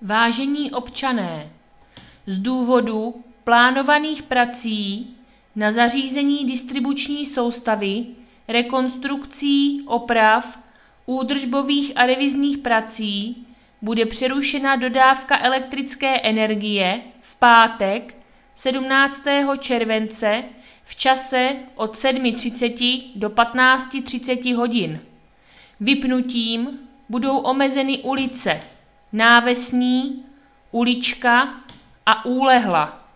Vážení občané, z důvodu plánovaných prací na zařízení distribuční soustavy, rekonstrukcí, oprav, údržbových a revizních prací bude přerušena dodávka elektrické energie v pátek 17. července v čase od 7:30 do 15:30 hodin. Vypnutím budou omezeny ulice Návesní, Ulička a Úlehla.